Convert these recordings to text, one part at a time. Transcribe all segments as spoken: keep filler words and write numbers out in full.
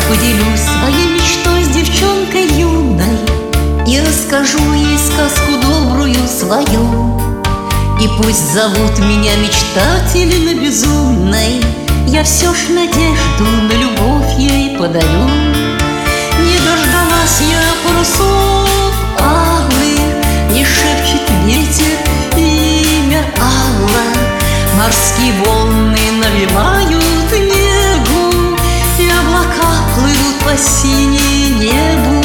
поделюсь своей мечтой с девчонкой юной и расскажу ей сказку добрую свою. И пусть зовут меня мечтательно безумной, я все ж надежду на любовь ей подарю. Не дождалась я парусов алых, не шепчет ветер имя Алла. Морские волны навевают негу, и облака плывут по синему небу.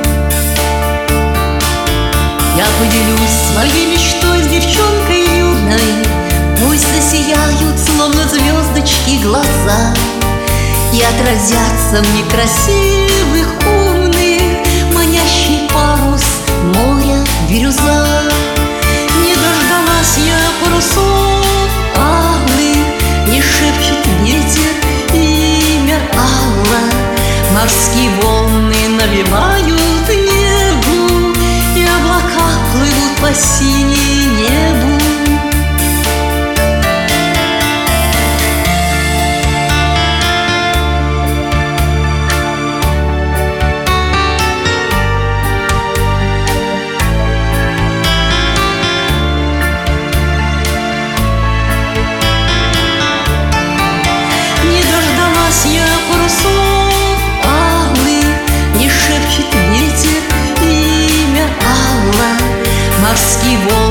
Я поделюсь своей мечтой с девчонкой юной, пусть засияют, словно звездочки, глаза, и отразятся в некрасивых, умных, манящий парус моря бирюза. Не дождалась я парусов алых, не шепчет ветер имя Алла. Морские волны навевают негу, и облака плывут по синему небу. Я парусов алых, не шепчет ветер имя Алла. Морские волны